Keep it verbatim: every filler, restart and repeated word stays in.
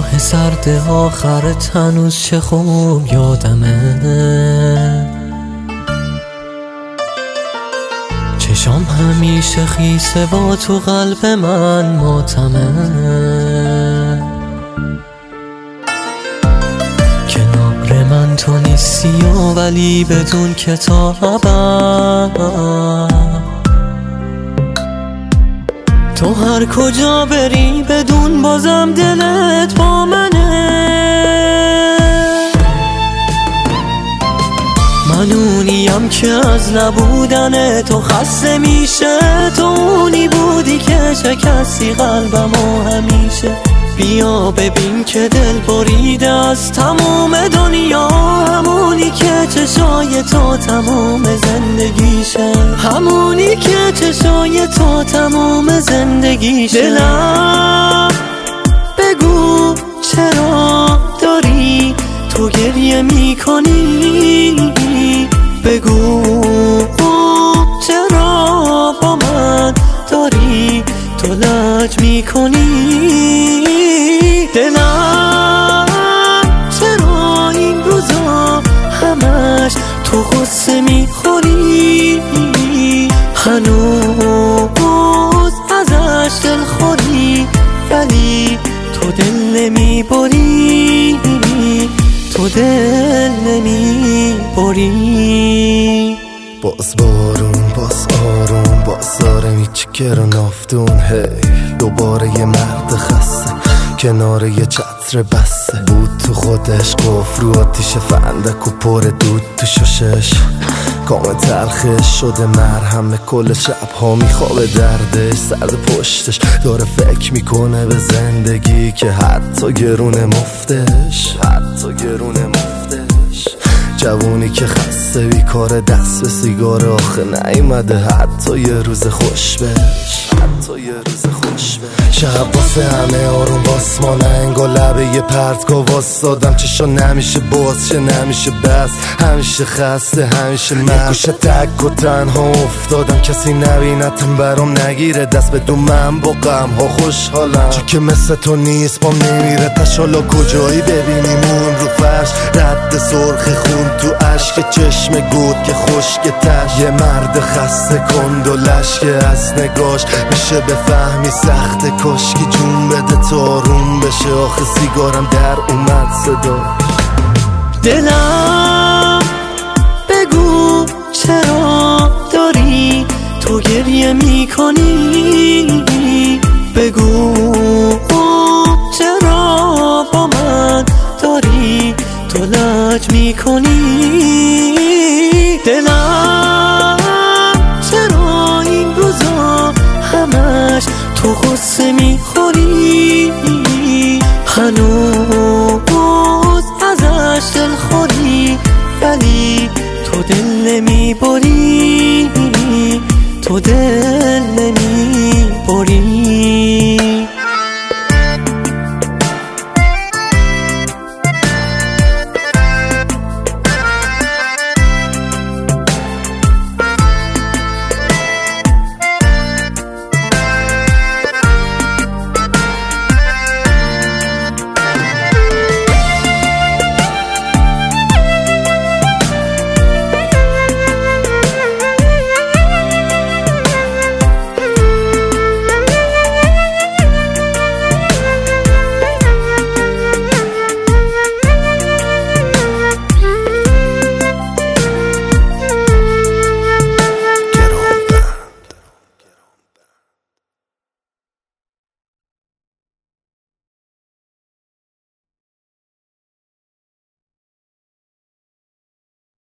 ماه سرد آخرت هنوز چه خوب یادمه، چشام همیشه خیسه با تو قلب من ماتمه. کنار من تو نیستی و ولی بدون کتابم، تو هر کجا بری بدون بازم دلت با منه. من اونیم که از نبودن تو خسته میشه، تو اونی بودی که شکستی قلبمو همیشه. بیا ببین که دل بریده از تمام دنیا، همونی که چشای تو تمام زندگیشه، همونی که چشای تو تمام زندگیشه. دلم بگو چرا داری تو گریه میکنی، بگو چرا با من داری تو لج میکنی. دلم چرا این روزا همش تو غصه میخوری، هنوز ازش دل خوری ولی تو دل نمیبری، تو دل نمیبری. باز بارون باز آروم باز داره میچکر و نافتون، هی دوباره یه مرد خسته کنار یه چتر بسته بود تو خودش، قفل رو آتیش فندک و پر دود تو ششش، کام تلخش شده مرهم کل شب ها میخوابه دردش، سرد پشتش داره فکر میکنه به زندگی که حتی گرونه مفتش، حتی گرونه مفتش. جوونی که خسته بیکاره دست به سیگار آخه نیومده حتی یه روز خوش بش، حتی یه روز خوش بش. شب واسه همه آروم باسمانه انگار لبه یه پرتگاه واسدادم، چشا نمیشه باز شه نمیشه بس، همیشه خسته همیشه من گوشه تک و تنها افتادم، کسی نبینتم برام نگیره دست بدون من با غم ها خوشحالم، چون که مثل تو نیست بام نمیره تشالا کجایی ببینیم اون رو فرش، رد سرخ خون تو عشق چشم گود که خشک تش، یه مرد خسته کند و لشکه از نگاش میشه بفهمی سخت کاشکی جون بده تا آروم بشه، آخه سیگارم در اومد صدا. دلم بگو چرا داری تو گریه میکنی، بگو چرا با من داری تو لج میکنی. دلم چرا این روزا همش تو غصه میخوری، هنوز ازش دل خوری ولی تو دل نمیبری، تو دل نمیبری.